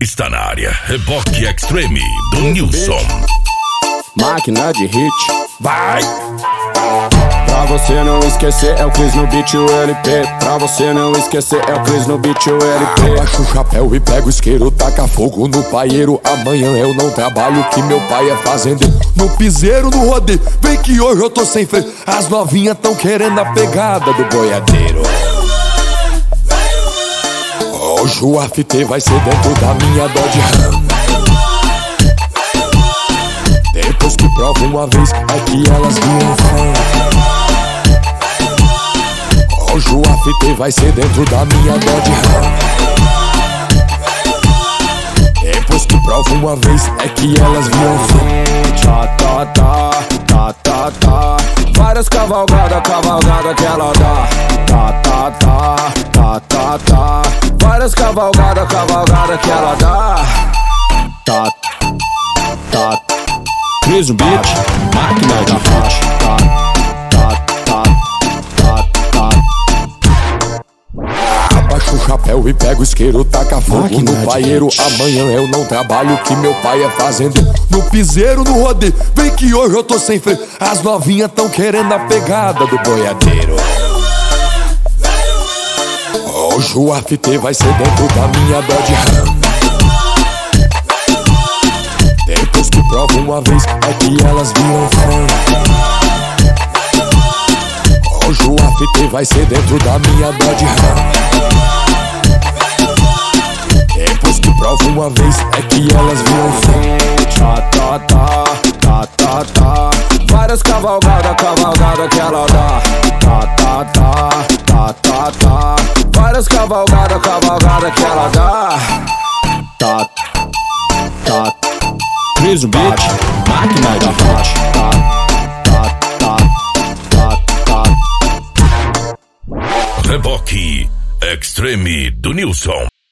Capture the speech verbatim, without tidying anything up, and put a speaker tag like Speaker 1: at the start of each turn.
Speaker 1: Está na área, Reboque Extreme do Nilson.
Speaker 2: Máquina de hit, vai! Pra você não esquecer é o Cris no beat e o L P. Pra você não esquecer é o Cris no beat e o L P.
Speaker 3: Abaixa o chapéu e pega o isqueiro, taca fogo no paieiro. Amanhã eu não trabalho, que meu pai é fazendeiro. No piseiro, no rodeio, vem que hoje eu tô sem freio. As novinhas tão querendo a pegada do boiadeiro. Hoje o A F T vai ser dentro da minha Dodge Ram. Depois que prova uma vez, é que elas viram fã. Hoje o A F T vai ser dentro da minha Dodge Ram. Depois que prova uma vez, é que elas viram fã.
Speaker 2: Tá, tá, tá, tá, tá, tá. Várias cavalgadas, cavalgada que ela dá. Tá, tá, tá, tá, tá, tá. Várias cavalgadas, cavalgada que ela dá. Tá, tá, Cris no beat, máquina de hit. Tá, tá, tá, tá, tá.
Speaker 3: Abaixa o chapéu e pega o isqueiro, taca fogo
Speaker 2: Máquina
Speaker 3: no
Speaker 2: de
Speaker 3: paieiro.
Speaker 2: hit.
Speaker 3: Amanhã eu não trabalho, que meu pai é fazendeiro. No piseiro, no rodeio, vem que hoje eu tô sem freio. As novinhas tão querendo a pegada do boiadeiro. Hoje o A F T vai ser dentro da minha Dodge Ram. Depois que prova uma vez, é que elas viram fã. Hoje o A F T vai ser dentro da minha Dodge Ram. Depois que prova uma vez, é que elas viram fã.
Speaker 2: Tá, tá, tá, tá, tá, tá. Várias cavalgadas, cavalgada que ela dá. Tá, tá, tá, tá, tá, tá. Várias cavalgadas, cavalgada que ela dá. Tá, tá, Cris no beat, máquina de hit. Tá, tá, tá, tá, tá.
Speaker 1: Reboque Extreme do Nilson.